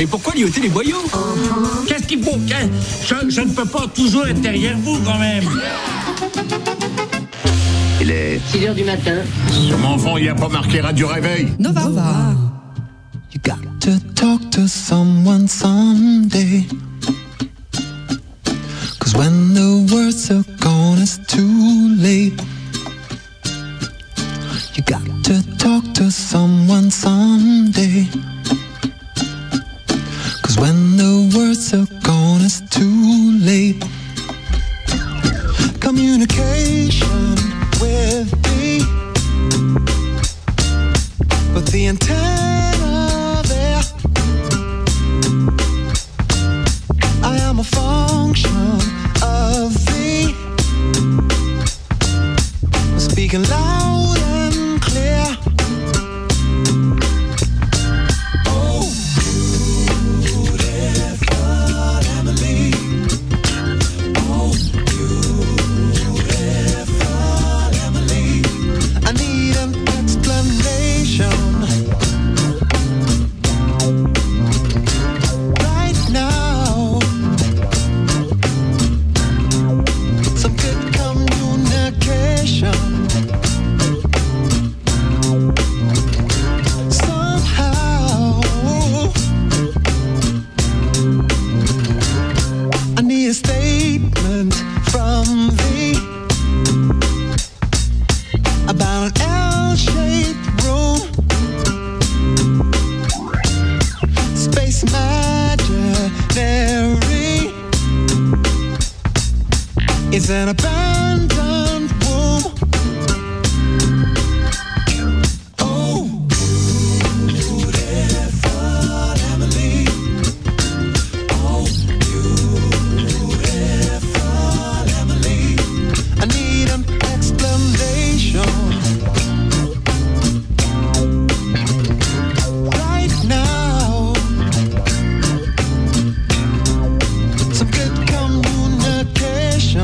Mais pourquoi lioter les boyaux? Qu'est-ce qu'il faut? Je ne peux pas toujours être derrière vous, quand même. Il est 6h du matin. Sur mon fond, il n'y a pas marqué Radio Réveil. Nova. You got to talk to someone someday. 'Cause when the words are gone, it's too late. You got to talk to someone someday. 'Cause when the words are gone, it's too late. Communication with me, but the antenna there. I am a function of thee, speaking loud and clear. Oh, beautiful Emily. Oh, beautiful Emily. I need an explanation right now. Some good communication. Somehow I need a statement from thee about an L-shaped room. Space imaginary. It's an abandoned womb. Oh, beautiful Emily. Oh, beautiful Emily. I need an explanation right now. Some good communication.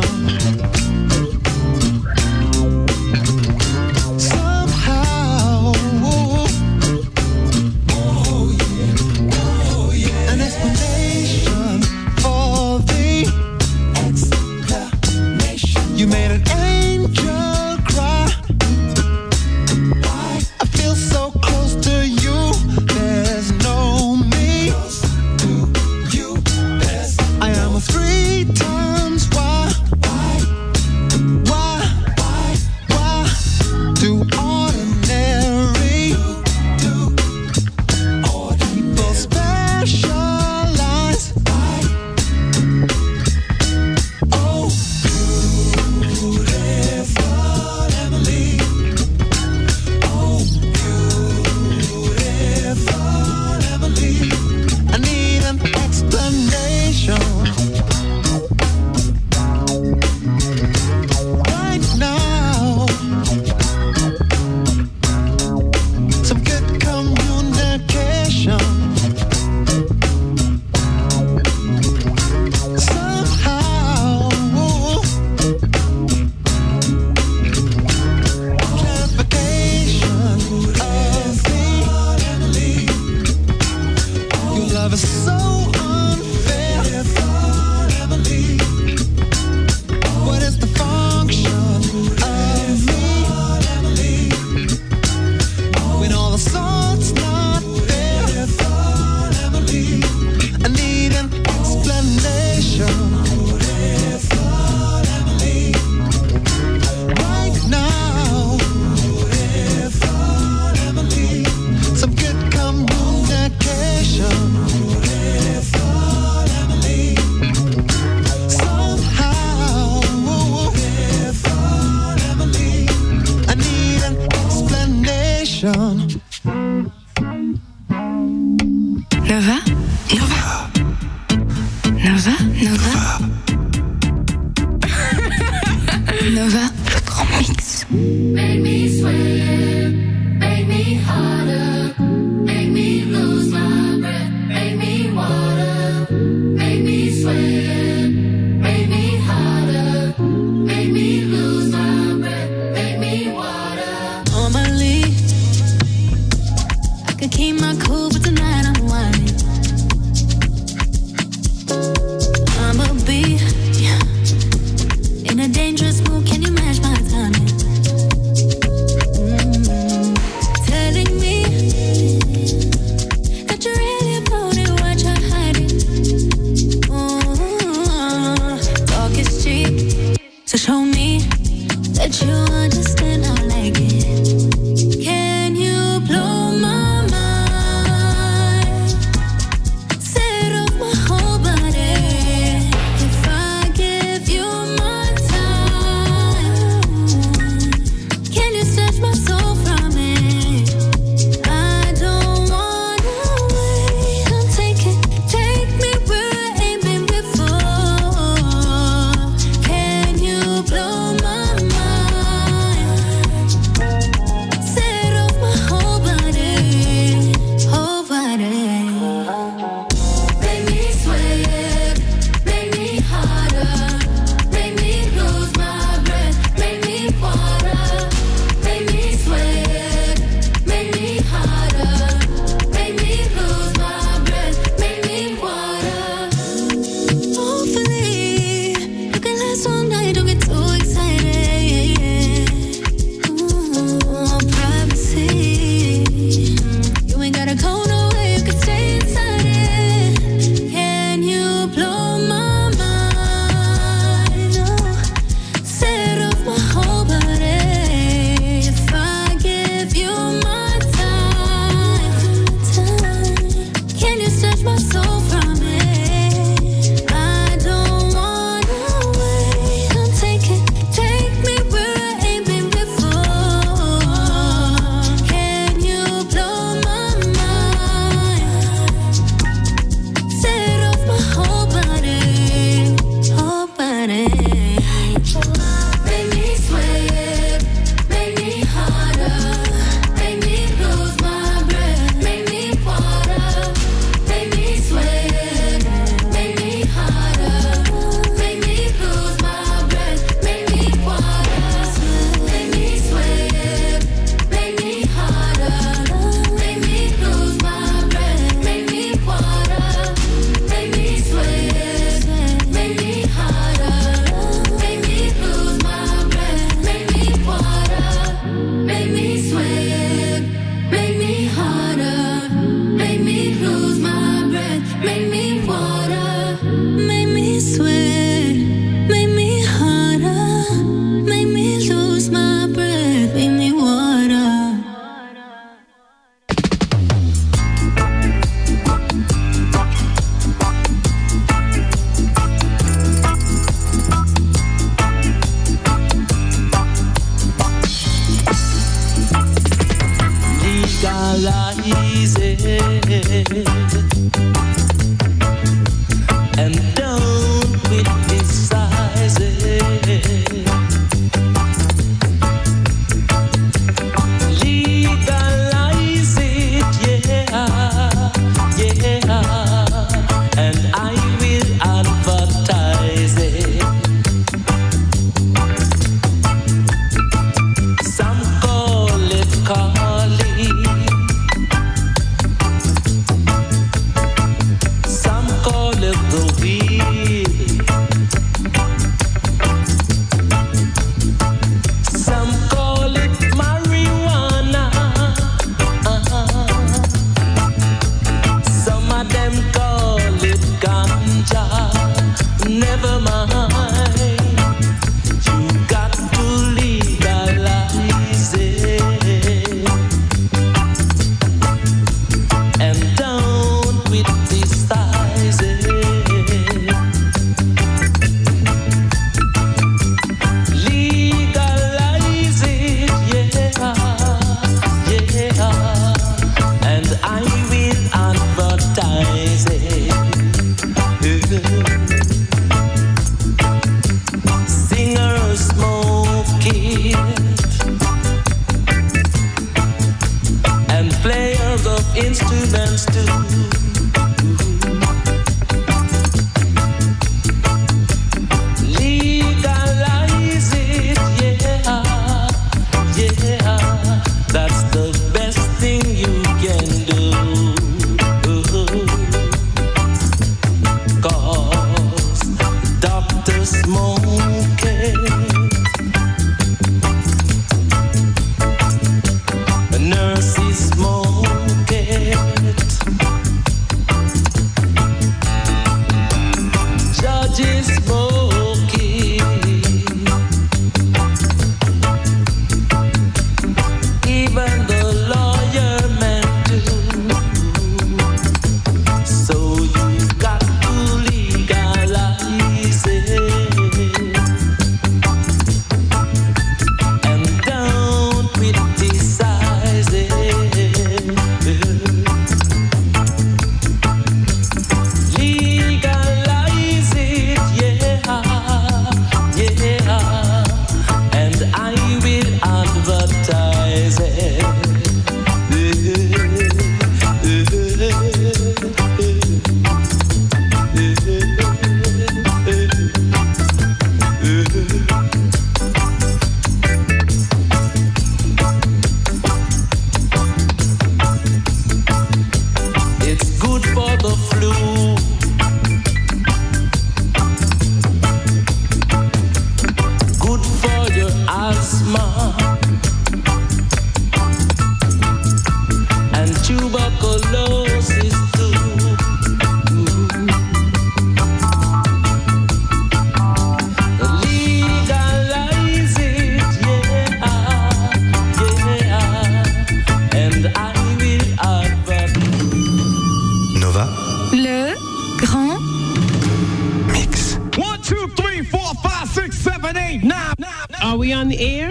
Somehow, oh yeah, an explanation for the explanation. You made an angel cry. I feel so close to you. There's no me. To you, I am a 3 times why? Why? Do ordinary people specialize? Oh, beautiful Emily. Oh, beautiful Emily. I need an explanation right now. Some good communication. Somehow, clarification of me. Your love is so unfair. What is the function of me when all the salt's not there? I need an explanation right now. Some good communication. Somehow, I need an explanation. Nova. Nova, le grand mix. Make me sweat, make me harder, make me lose my breath, make me water, make me sweat, make me harder, make me lose my breath, make me water. On my lead, I could keep my cool, but tonight I'm whining. Make me sweat. grand mix. 1, 2, 3, 4, 5, 6, 7, 8, 9. Are we on the air?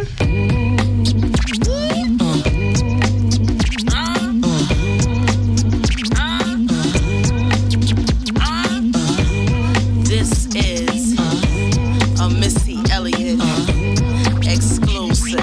This is a Missy Elliott exclusive.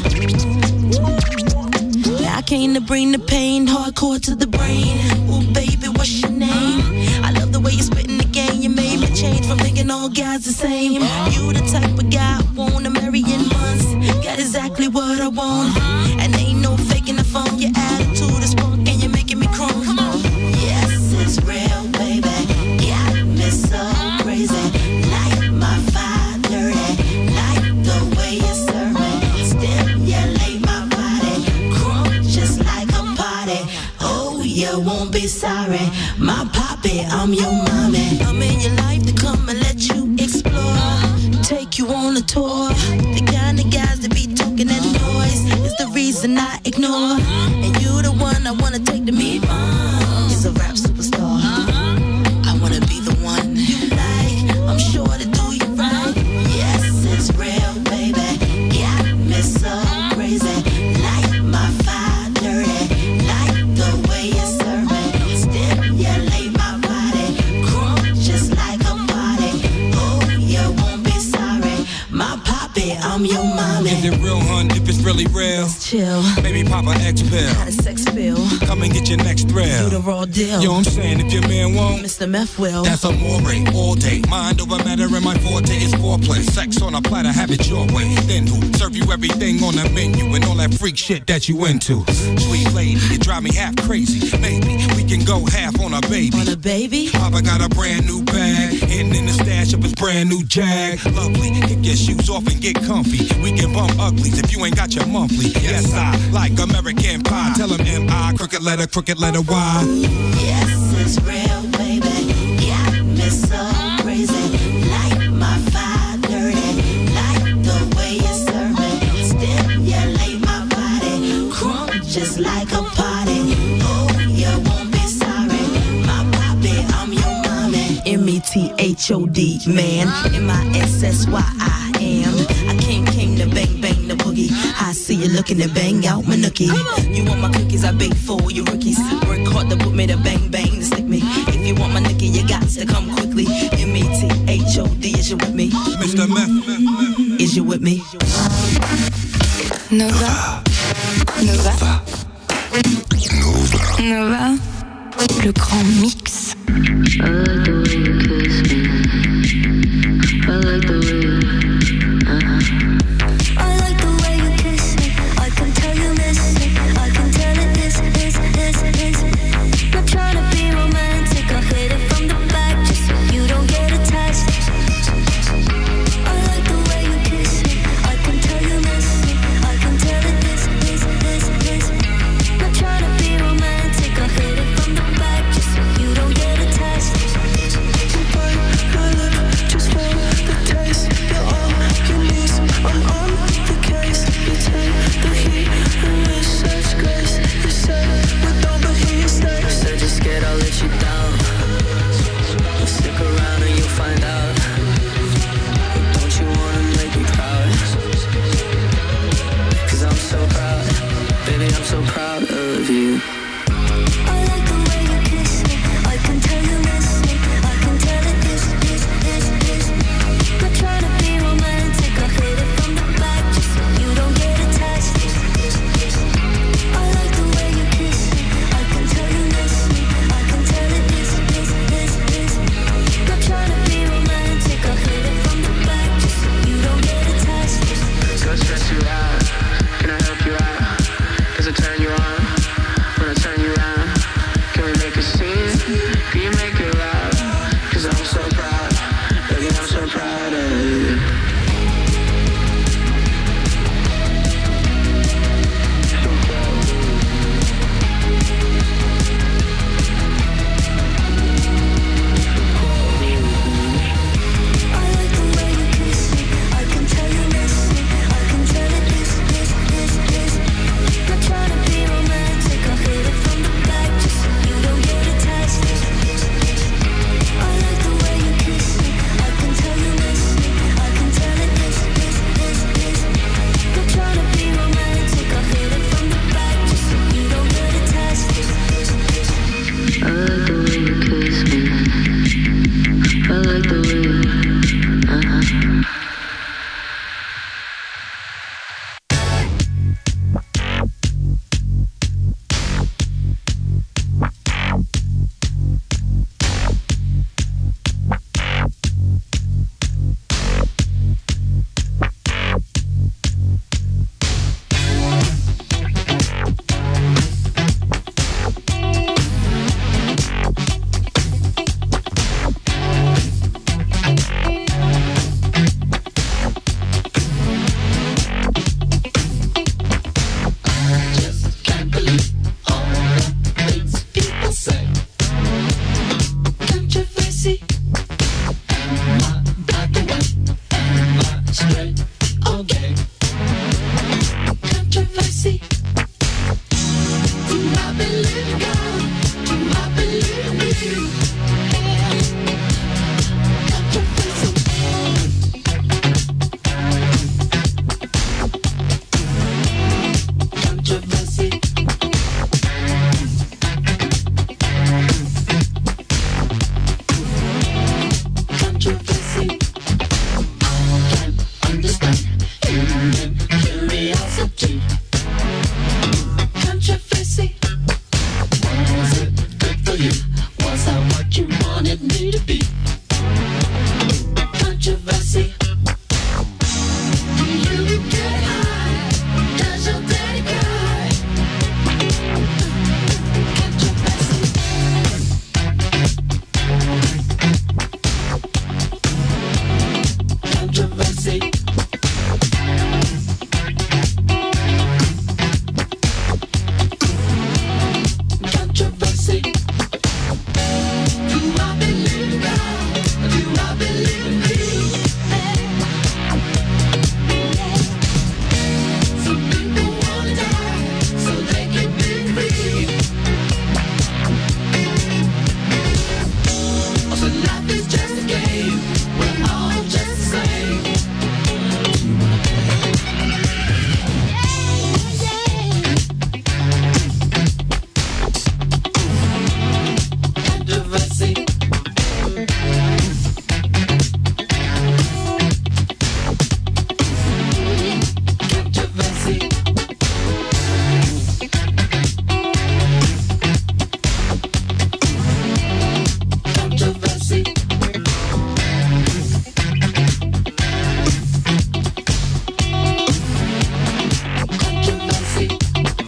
I came to bring the pain hardcore to the brain. Oh baby, what's your name? I love the way you spit in the game. You made me change from thinking all guys the same. You the type of guy I wanna marry in months. Got exactly what I want, and ain't no faking the phone. Your attitude is punk and you're making me chrome. Come on. Yes, it's real, baby. Got me so crazy. Like my fire dirty. Like the way you serve me. Stimulate my body. Crunk just like a party. Oh, you won't be sorry. My poppy, I'm your mommy. I'm in your life to come and let you explore. Take you on a tour. The kind of guys that be talking that noise is the reason I ignore. And you the one I wanna take to meet. Is a rap superstar. I wanna be the one you like. I'm sure to do you right. Yes, it's real, baby. Got me so crazy. Like my fire dirty. Like the way you serve me. Stimulate my body. Crunk just like a party. Oh, you won't be sorry. My poppy, I'm your mommy. Is it real, hun? If it's really real, Chill. baby, pop a X pill. How does sex feel? Come and get your next Do thrill. the raw deal. Yo, I'm saying, if your man won't, Mr. Meth will. that's amore all day. Mind over matter, and my forte is foreplay. Sex on a platter, have it your way. Then who serve you everything on the menu and all that freak shit that you into? Sweet lady, you drive me half crazy. Maybe we can go half on a baby. On a baby? Papa got a brand new bag, and in the stash of his brand new Jag. Lovely, kick your shoes off and get comfy. We can bump uglies if you ain't got your monthly. Yes, I like American Pie. Tell him M.I. Crooked letter Y. Yes, it's real, baby. Got me so crazy. Like my fire dirty. Like the way you serve me. Stimulate my body. Crunk just like a party. Oh, you won't be sorry. My poppy, I'm your mommy. M-E-T-H-O-D, man. M-I-S-S-Y-I-am. I came to bang, bang the boogie. I see you looking to bang out my nookie. You want my cookies, I bake for you rookies. Work hard to put me to bang, bang to stick me. If you want my nookie, you got to come quickly. M-E-T-H-O-D, is you with me? Mr. Meth. Is you with me? Nova. Nova. Nova. Le grand mix. I like the way you kiss me. I like the way you. I like the way you kiss me. I can tell you miss me. I can tell it is. Not trying to be romantic. I hit it from the back just so you don't get attached. I like the way you kiss me. I can tell you miss me. I can tell it is. Not trying to be romantic. I hit it from the back just so you don't get attached. life is just a game. We're all just the same. Controversy. Controversy. Controversy. Controversy.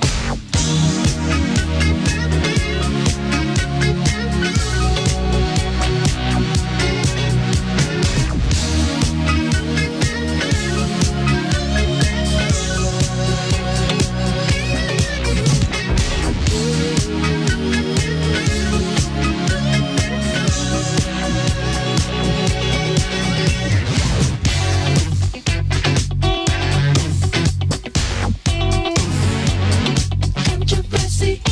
Controversy.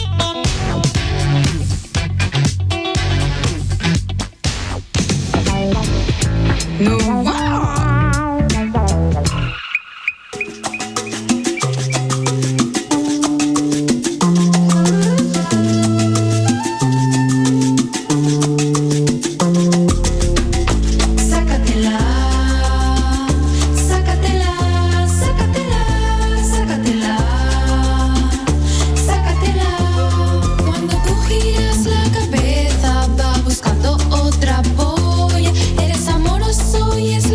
Sácatela, sácatela, sácatela, sácatela, sácatela. Cuando tú giras la cabeza va buscando otra polla. Eres amoroso y es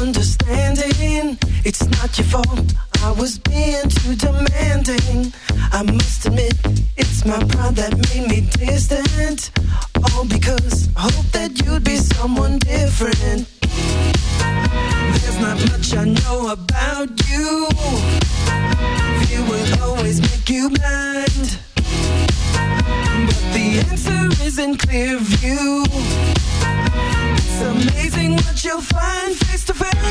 understanding. It's not your fault, I was being too demanding. I must admit, it's my pride that made me distant. All because I hope that you'd be someone different. There's not much I know about you. Fear will always make you blind. But the answer is in clear view. It's amazing what you'll find face to face.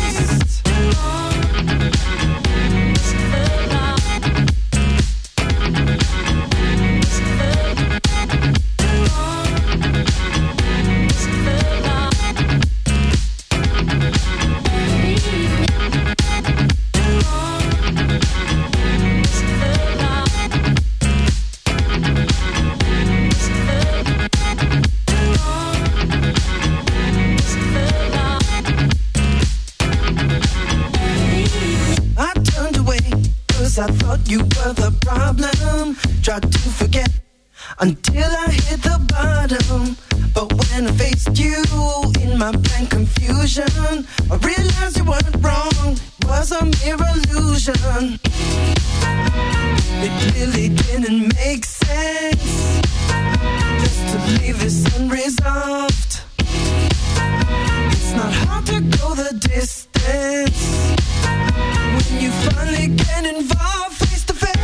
I thought you were the problem. Tried to forget until I hit the bottom. But when I faced you in my blank confusion, I realized you weren't wrong. It was a mere illusion. It really didn't make sense just to leave this unresolved. It's not hard to go the distance when you finally get involved face to face.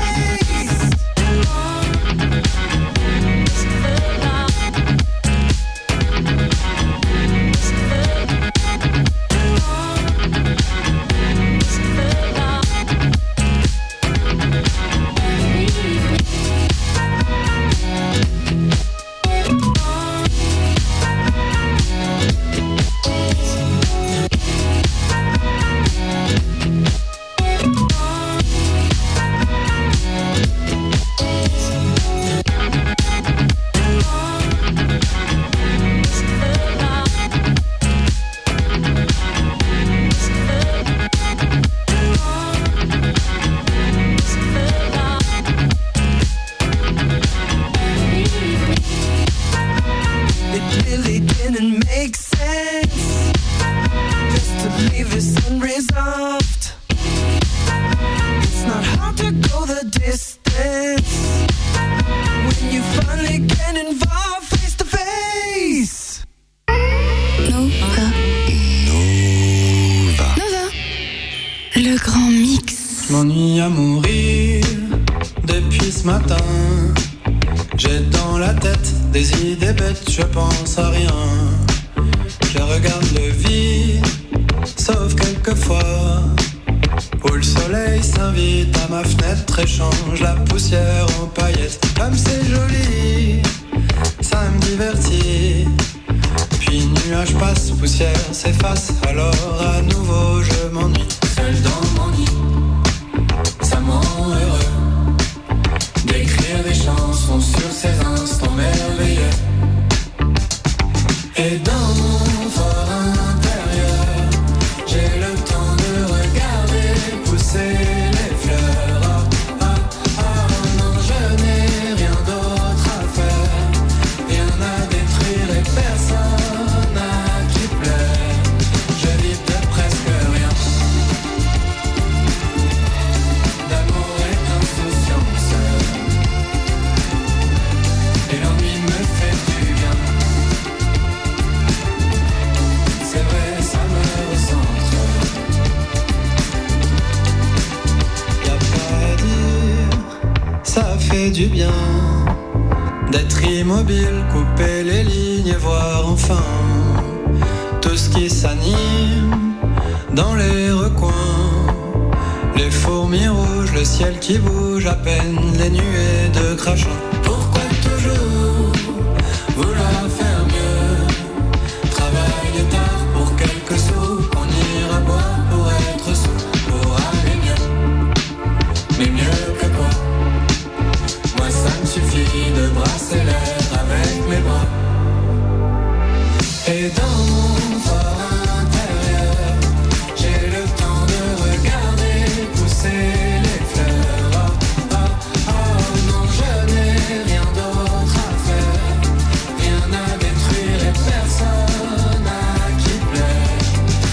Je pense à rien, je regarde le vide, sauf quelquefois où le soleil s'invite à ma fenêtre et change la poussière en paillettes. Comme c'est joli, ça me divertit. Puis nuage passe, poussière s'efface, alors à nouveau je m'ennuie. Seul dans mon lit, ça me rend heureux d'écrire des chansons sur ces instants merveilleux. Et dans mon fort intérieur, j'ai le temps de regarder pousser les fleurs. Ah, ah, ah, non, je n'ai rien d'autre à faire, rien à détruire et personne à qui plaire. Je vis de presque rien, d'amour et d'insouciance, et l'ennui me fait du bien. C'est vrai, ça me recentre. Y'a pas à dire, ça fait du bien d'être immobile, couper les lignes et voir enfin tout ce qui s'anime dans les recoins. Les fourmis rouges, le ciel qui bouge à peine, les nuées de crachin. Pourquoi toujours vouloir faire mieux? Travailler tard pour quelques sous, qu'on ira boire pour être sous, pour aller mieux. Mais mieux que quoi? Moi ça me suffit de brasser l'air avec mes bras. Et dans mon fort intérieur, j'ai le temps de regarder pousser les fleurs. Ah, ah, ah, non, je n'ai rien d'autre à faire, rien à détruire et personne à qui plaire.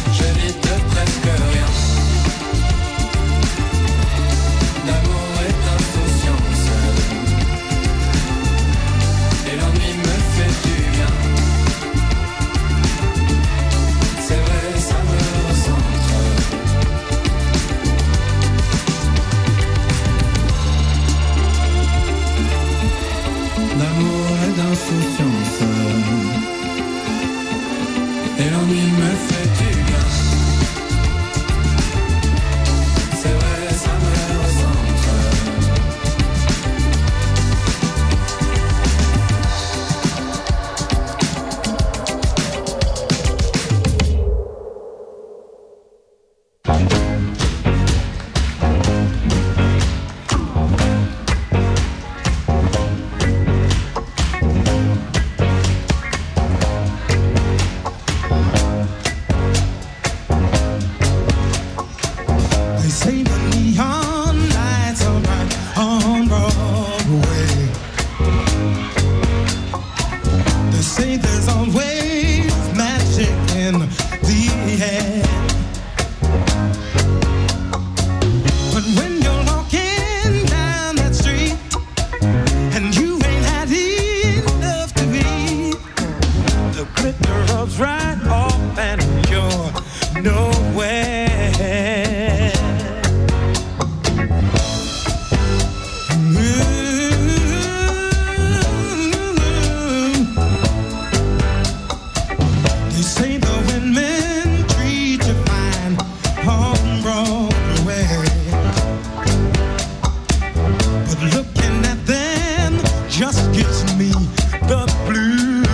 Looking at them just gives me the blues.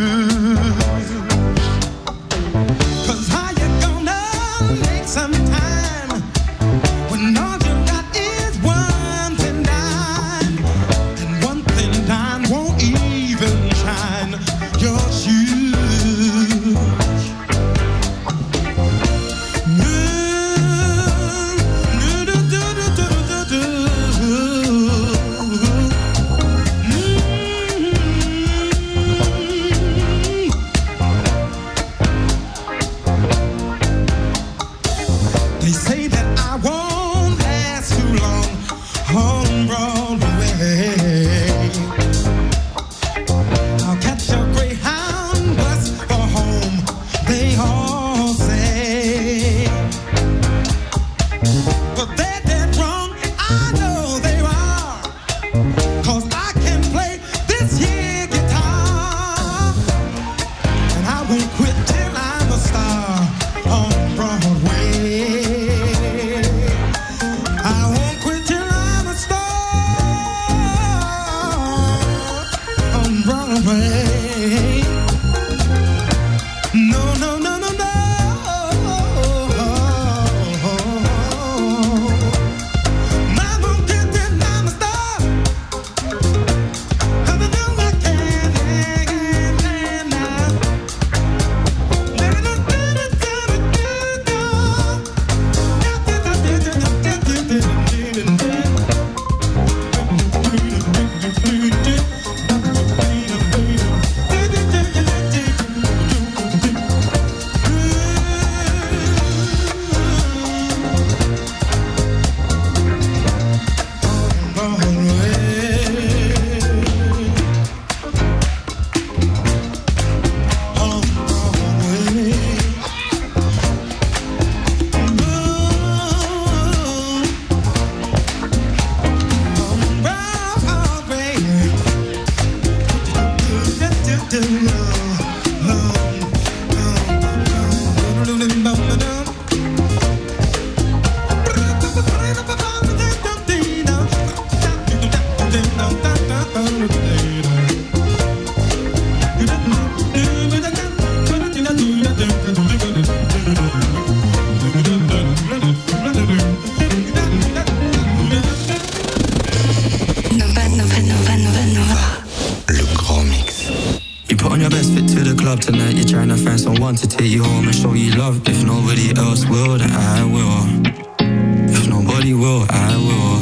'Cause how you gonna make some time when all you got is one thin dime, and one thin dime won't even shine your shoes. They say that I won't last too long on Broadway. I'll catch a Greyhound bus for home, they all say. But they're dead wrong, I know they are, 'cause I can play this here guitar, and I won't quit till I'm a star on Broadway. I won't quit till I'm a star on Broadway. No, no, no, no, no. I won't quit till I'm a star, 'cause I know I can now. Le grand mix. You put on your best fit to the club tonight. You're trying to find someone to take you home and show you love. If nobody else will, then I will. If nobody will, I will.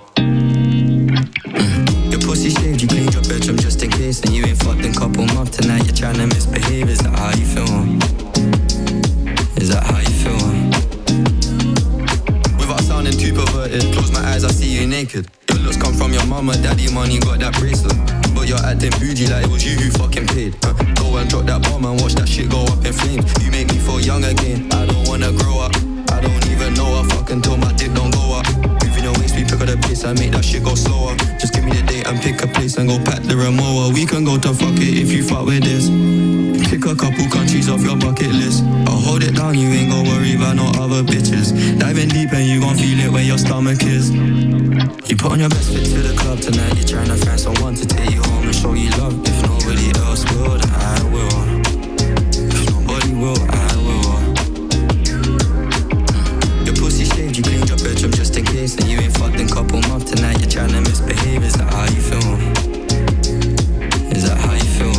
Your pussy shaved, you cleaned your bedroom just in case, and you ain't fucked in couple months. Tonight you're trying to misbehave. Is that how you feel? Is that how you feel? Without sounding too perverted, close my eyes, I see you naked. Your looks come from your mama, daddy money, got that bracelet. But you're acting bougie like it was you who fucking paid. Go and drop that bomb and watch that shit go up in flames. You make me feel young again, I don't wanna grow up. I don't even know, I fucking told my dick don't go up. Moving your waist, we pick up the pace, I make that shit go slower. Just give me the date and pick a place and go pack the remote. We can go to fuck it if you fuck with this. Pick a couple countries off your bucket list. I'll hold it down, you ain't gon' worry about no other bitches. Diving deep and you gon' feel it where your stomach is. You put on your best fit to the club tonight. You're trying to find someone to take you home and show you love. If nobody else will, then I will. If nobody will, I will. Your pussy shaved, you cleaned your bedroom just in case, and you ain't fucked in couple months. Tonight you're trying to misbehave. Is that how you feel? Is that how you feel?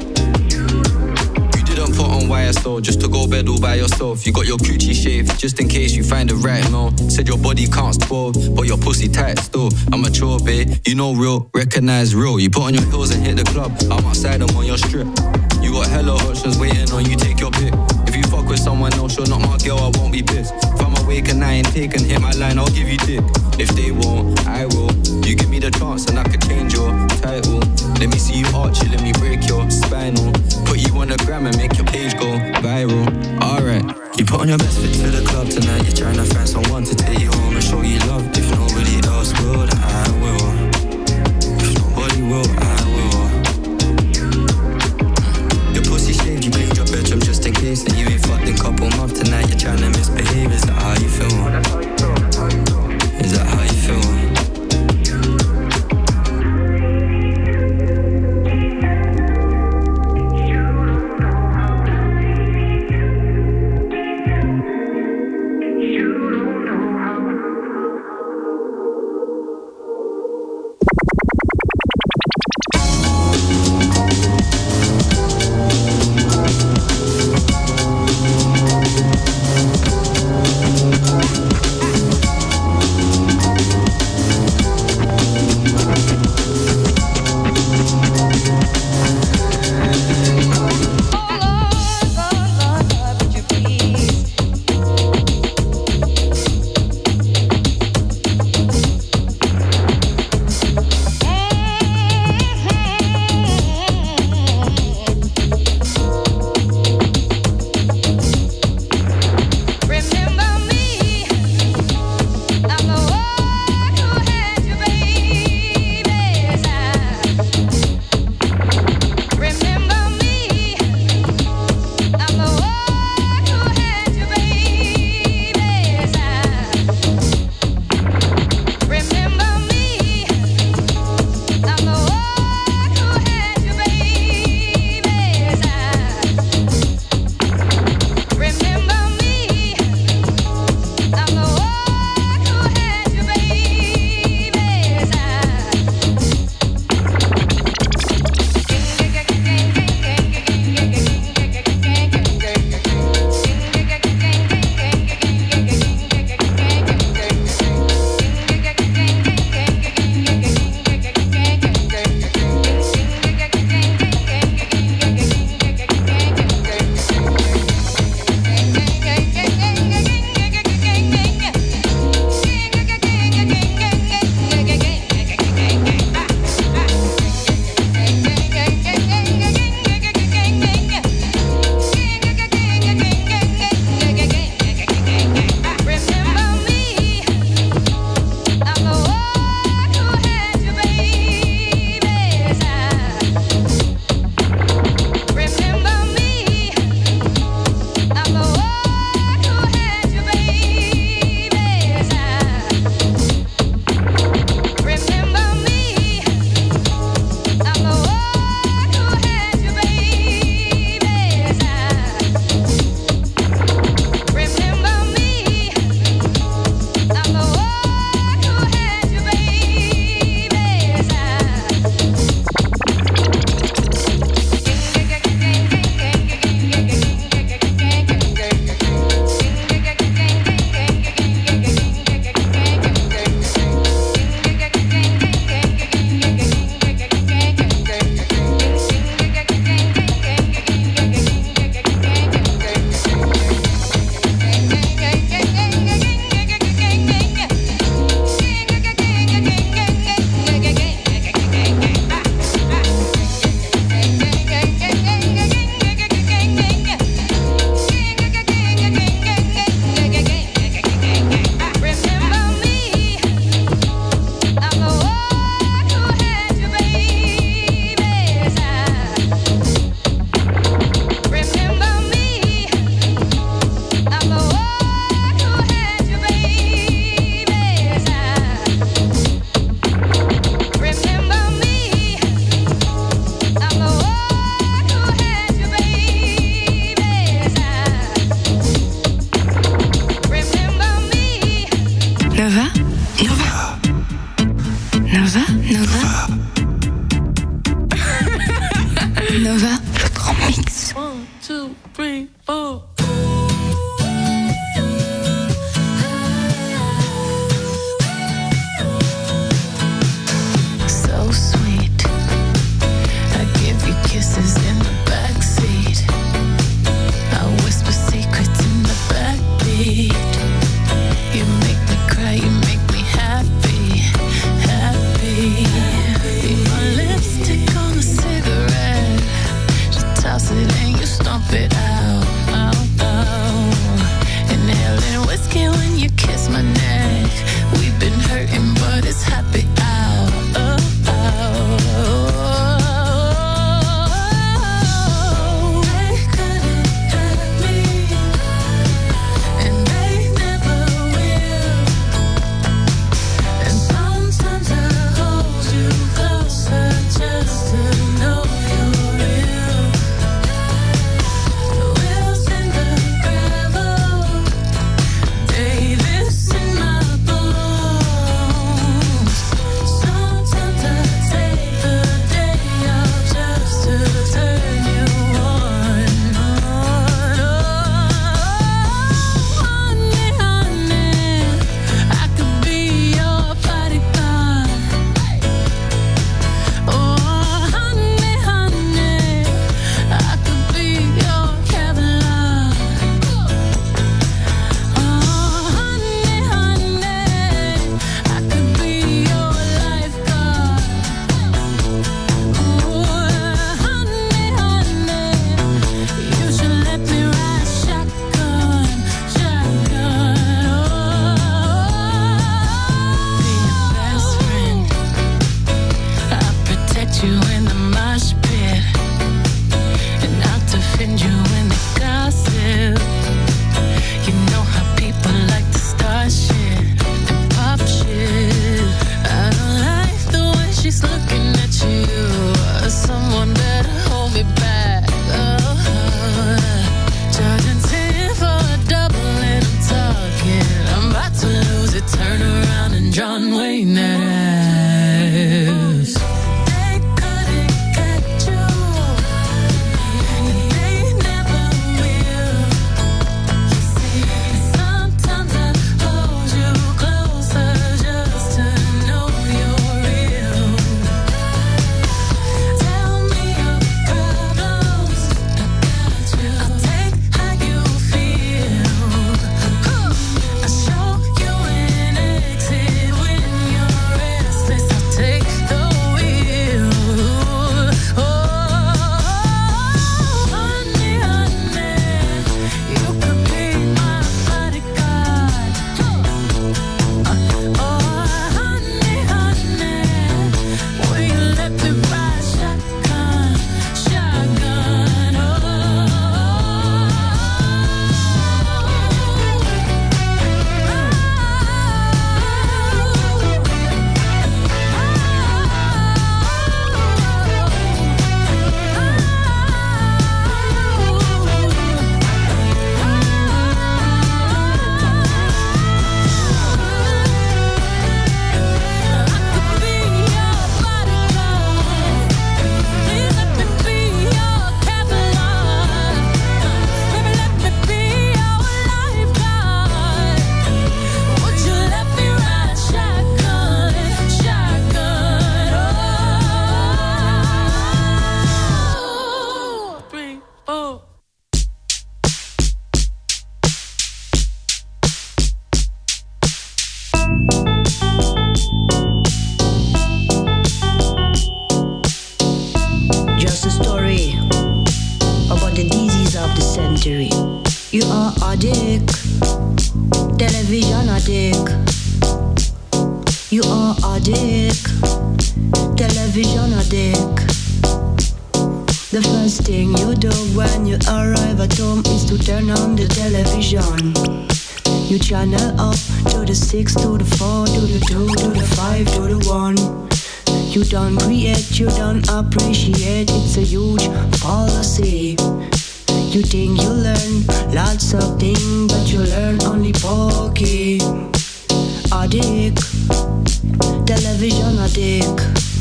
Put on YSL just to go bed all by yourself. You got your coochie shaved just in case you find the right no. Said your body can't 12, but your pussy tight still. I'm mature, babe, you know real, recognize real. You put on your heels and hit the club, I'm outside, I'm on your strip. You got hella options waiting on you, take your pick. If you fuck with someone else, you're not my girl, I won't be pissed. If I'm awake and I ain't taken, hit my line, I'll give you dick. If they won't, I will. You give me the chance and I could change your title. Let me see you arch it, let me break your spinal. Put you on the gram and make your page go viral. Alright, you put on your best fit to the club tonight. You're trying to find someone to take you home and show you love. If nobody else will, then I will. If nobody will, I will. Your pussy shaved, you cleaned your bedroom just in case, and you ain't fucked in couple months. Tonight you're trying to misbehave. Is that how you feel? Is that how you feel? Nova. Nova, le grand mix. 1, 2, 3, 4. So sweet. I give you kisses in the backseat. I whisper secrets in the backbeat. You make me cry, you make me happy, happy. Be my lipstick on a cigarette. Just toss it and you stomp it out, out, out. Inhaling whiskey when you kiss my neck. We've been hurting, but it's happy out, oh, oh. They couldn't hurt me, and they never will. And sometimes I hold you closer just to know you're real. The wheels in the gravel, Davis in my bones. Sometimes I take the day off just to turn you on. Honey, honey, I could be your bodyguard. Oh, honey, honey, I could be your Kevlar. Oh, honey, honey, I could be your lifeguard. Oh, honey, honey, you should let me ride shotgun, shotgun. Be your best friend. I'll protect you in the mosh pit, and I'll defend you in the gossip. You know how people like to start shit and pop shit. I don't like the way she's looking at you. Someone better hold me back. Charging 10 for a double and I'm talking. I'm about to lose it. Turn around and John Wayne that ass. They couldn't get you, and they never will. Sometimes I hold you closer just to know you're real. Tell me your problems, I got you. I'll take how you feel. I'll show you an exit when you're restless. I'll take the wheel. Oh, honey, honey, you could be my bodyguard. Oh, honey, honey, will you let me ride shotgun, shotgun? Just a story about the disease of the century. You are addict, television addict. You are addict, television addict. The first thing you do when you arrive at home is to turn on the television. You channel up to the 6, to the 4, to the 2, to the 5, to the 1. You don't create, you don't appreciate. It's a huge fallacy. You think you learn lots of things, but you learn only pokey. Addict, television addict.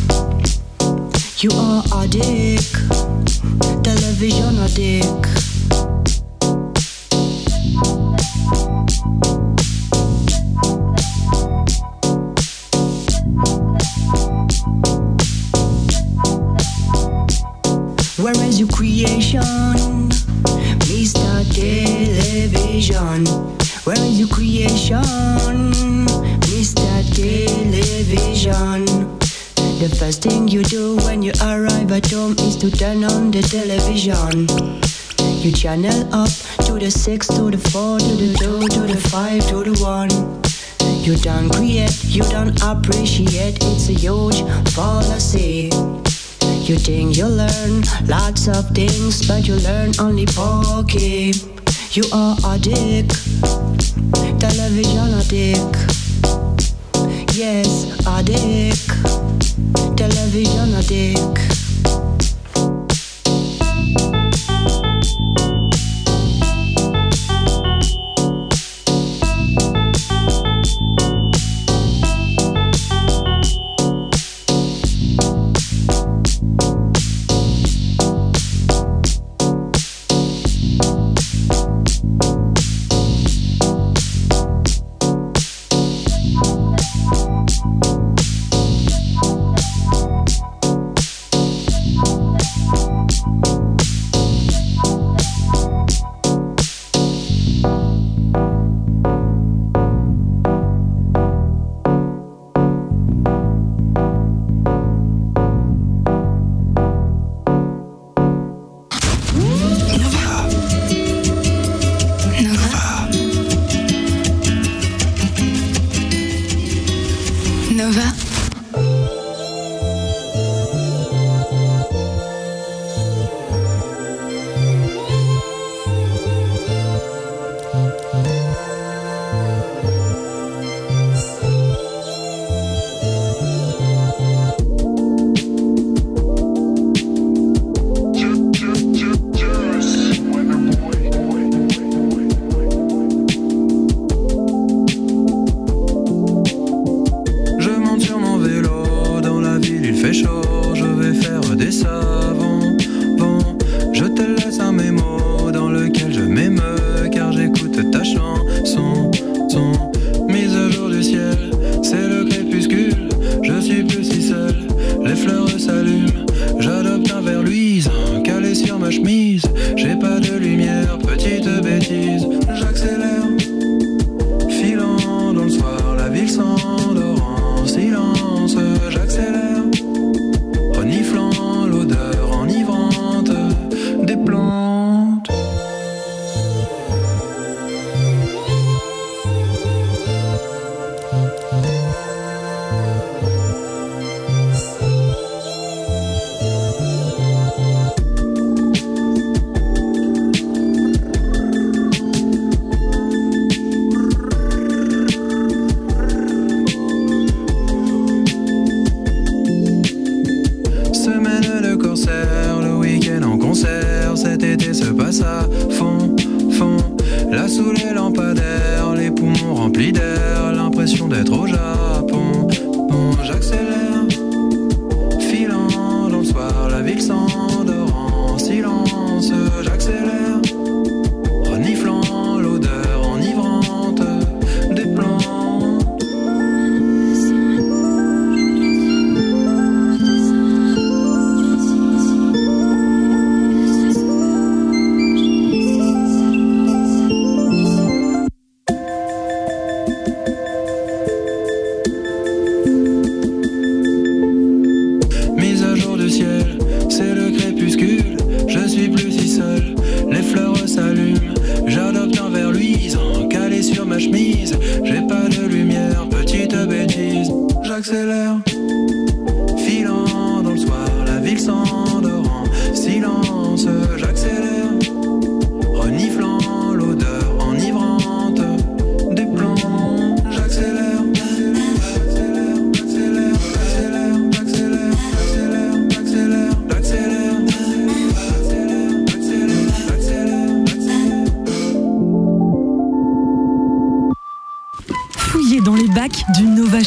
You are addict, television addict. Where is your creation, Mr. Television? Where is your creation, Mr. Television? The first thing you do when you arrive at home is to turn on the television. You channel up to the 6, to the 4, to the 2, to the 5, to the 1. You don't create, you don't appreciate, it's a huge fallacy. You think you learn lots of things, but you learn only pokey. You are addict, television addict. Yes, addict, television addict.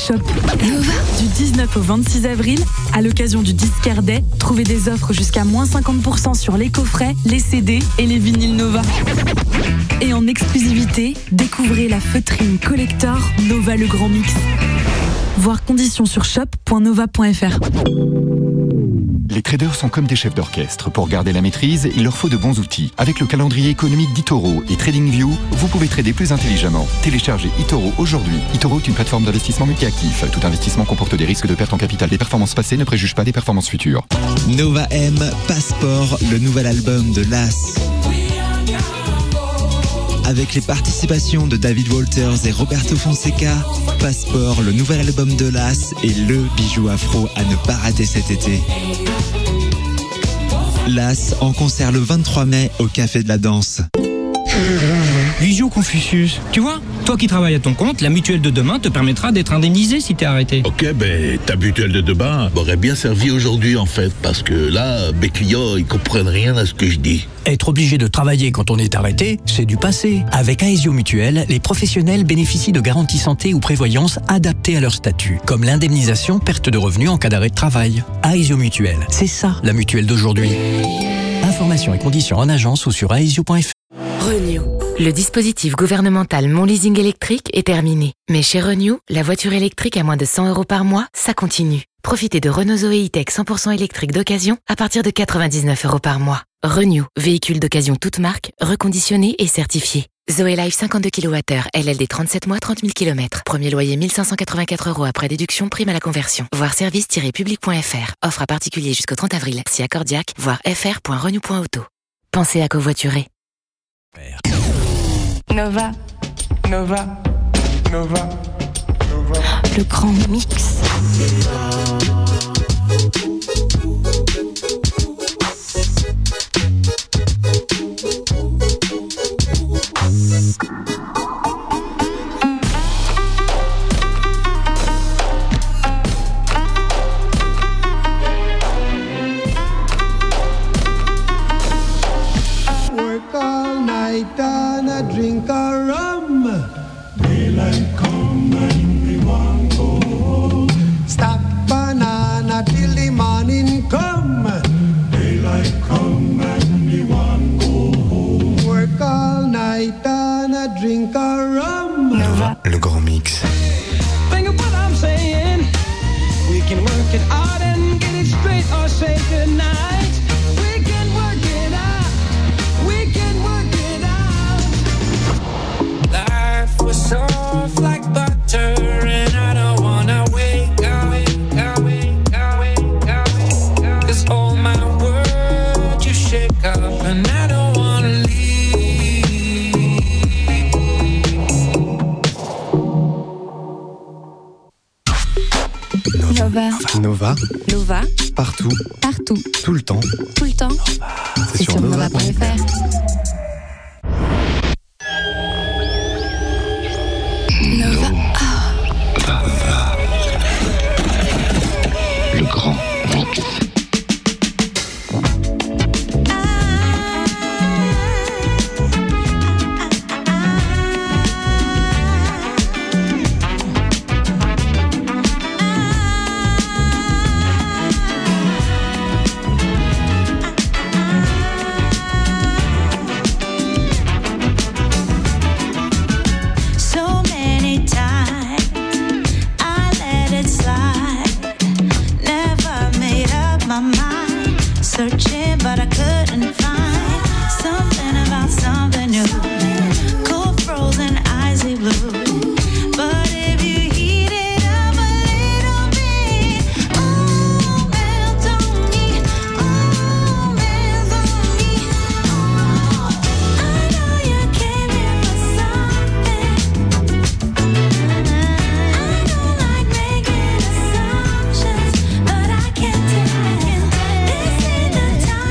Shop. Nova. Du 19 au 26 avril, à l'occasion du Disquaire Day, trouvez des offres jusqu'à moins 50% sur les coffrets, les CD et les vinyles Nova. Et en exclusivité, découvrez la feutrine collector Nova Le Grand Mix. Voir conditions sur shop.nova.fr. Les traders sont comme des chefs d'orchestre. Pour garder la maîtrise, il leur faut de bons outils. Avec le calendrier économique d'eToro et TradingView, vous pouvez trader plus intelligemment. Téléchargez eToro aujourd'hui. eToro est une plateforme d'investissement multi-actif. Tout investissement comporte des risques de perte en capital. Les performances passées ne préjugent pas des performances futures. Nova M, Passport, le nouvel album de Las. Avec les participations de David Walters et Roberto Fonseca, Passport, le nouvel album de Las, est le bijou afro à ne pas rater cet été. Las en concert le 23 mai au Café de la Danse. Visio Confucius, tu vois, toi qui travailles à ton compte, la mutuelle de demain te permettra d'être indemnisé si t'es arrêté. Ok, ben ta mutuelle de demain m'aurait bien servi aujourd'hui en fait, parce que là, mes clients, ils comprennent rien à ce que je dis. Être obligé de travailler quand on est arrêté, c'est du passé. Avec Aesio Mutuelle, les professionnels bénéficient de garanties santé ou prévoyance adaptées à leur statut, comme l'indemnisation perte de revenus en cas d'arrêt de travail. Aesio Mutuelle, c'est ça la mutuelle d'aujourd'hui. Informations et conditions en agence ou sur aesio.fr. Renew. Le dispositif gouvernemental Mon Leasing électrique est terminé. Mais chez Renew, la voiture électrique à moins de 100 € par mois, ça continue. Profitez de Renault Zoé E-Tech 100% électrique d'occasion à partir de 99 € par mois. Renew, véhicule d'occasion toute marque, reconditionné et certifié. Zoé Life 52 kWh, LLD 37 mois, 30 000 km. Premier loyer 1584 € après déduction, prime à la conversion. Voir service-public.fr. Offre à particulier jusqu'au 30 avril. Si accordiaque, voir fr.renew.auto. Pensez à covoiturer. Nova, Nova, Nova, Nova. Le grand mix. Work all night and I drink a rum. Daylight come and we want go home. Stack banana till the morning come. Daylight come and we want go home. Work all night and I drink a rum. Nova, le grand mix. Think of what I'm saying. We can work it out and get it straight or say goodnight. We can work it out. We can work it out. Life was soft like butter, and I don't wanna wake up. 'Cause all my words you shake up, and I don't wanna leave. Nova. Nova. Nova. Partout. Partout. Tout le temps. Tout le temps. C'est sur Nova.fr. Nova. Le grand mix. So many times I let it slide. Never made up my mind. Searching, but I couldn't find something about something new. Cold frozen, icy blue. But if you heat it up a little bit, oh, melt on me, oh, melt on me. I know you came here for something. I don't like making assumptions, but I can't tell. This ain't the time.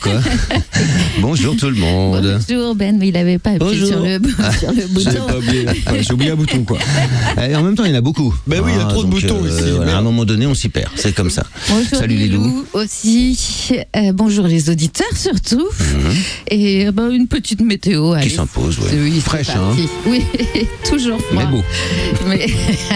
quoi. Bonjour tout le monde. Bonjour Ben, mais il n'avait pas appuyé sur le bouton. J'ai pas oublié. Ouais, j'ai oublié un bouton quoi. Et en même temps, il y en a beaucoup. Ben oui, il y a trop de boutons ici. Voilà, à un moment donné, on s'y perd. C'est comme ça. Bonjour Salut les loups. Aussi. Bonjour les auditeurs surtout. Et une petite météo. Qui s'impose, ouais. Oui, fraîche, hein. Oui, toujours froid. Mais beau. Mais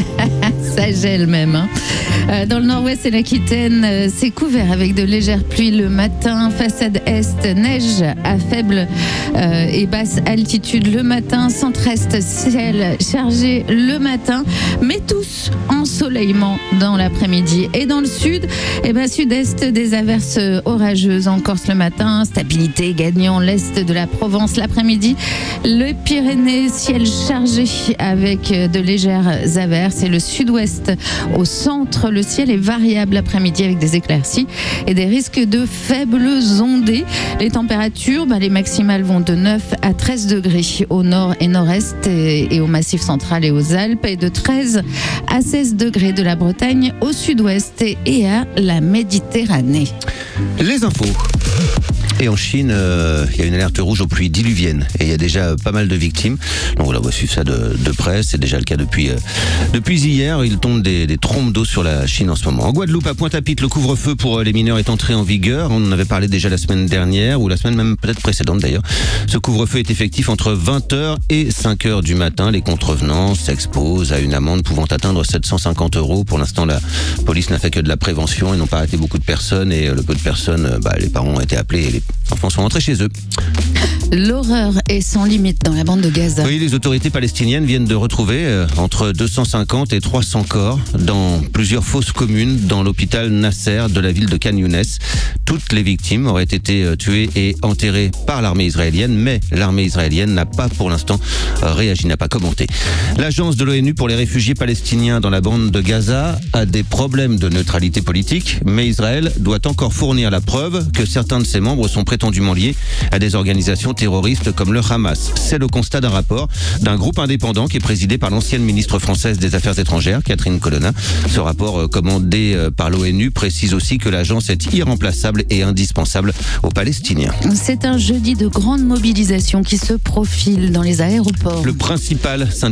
ça gèle même. Hein. Dans le nord-ouest et l'Aquitaine, c'est couvert avec de légères pluies le matin. Façade est, neige à faible et basse altitude le matin. Centre-est, ciel chargé le matin. Mais tous ensoleillement dans l'après-midi. Et dans le sud, sud-est, des averses orageuses en Corse le matin. Stabilité gagnant l'est de la Provence l'après-midi. Les Pyrénées, ciel chargé avec de légères averses. Et le sud-ouest au centre, le ciel est variable l'après-midi avec des éclaircies et des risques de faibles ondées. Les températures, les maximales vont de 9 à 13 degrés au nord et nord-est et au massif central et aux Alpes, et de 13 à 16 degrés de la Bretagne au sud-ouest et à la Méditerranée. Les infos. Et en Chine, il y a une alerte rouge aux pluies diluviennes. Et il y a déjà pas mal de victimes. Donc voilà, on va suivre ça de près. C'est déjà le cas depuis hier. Il tombe des trombes d'eau sur la Chine en ce moment. En Guadeloupe, à Pointe-à-Pitre, le couvre-feu pour les mineurs est entré en vigueur. On en avait parlé déjà la semaine dernière, ou la semaine même peut-être précédente d'ailleurs. Ce couvre-feu est effectif entre 20h et 5h du matin. Les contrevenants s'exposent à une amende pouvant atteindre 750 €. Pour l'instant, la police n'a fait que de la prévention et n'ont pas arrêté beaucoup de personnes. Et le peu de personnes, les parents ont été appelés et les enfants sont rentrés chez eux. L'horreur est sans limite dans la bande de Gaza. Oui, les autorités palestiniennes viennent de retrouver entre 250 et 300 corps dans plusieurs fosses communes dans l'hôpital Nasser de la ville de Khan Younes. Toutes les victimes auraient été tuées et enterrées par l'armée israélienne, mais l'armée israélienne n'a pas pour l'instant réagi, n'a pas commenté. L'agence de l'ONU pour les réfugiés palestiniens dans la bande de Gaza a des problèmes de neutralité politique, mais Israël doit encore fournir la preuve que certains de ses membres sont prétendument liés à des organisations terroristes comme le Hamas. C'est le constat d'un rapport d'un groupe indépendant qui est présidé par l'ancienne ministre française des Affaires étrangères, Catherine Colonna. Ce rapport commandé par l'ONU précise aussi que l'agence est irremplaçable et indispensable aux Palestiniens. C'est un jeudi de grande mobilisation qui se profile dans les aéroports. Le principal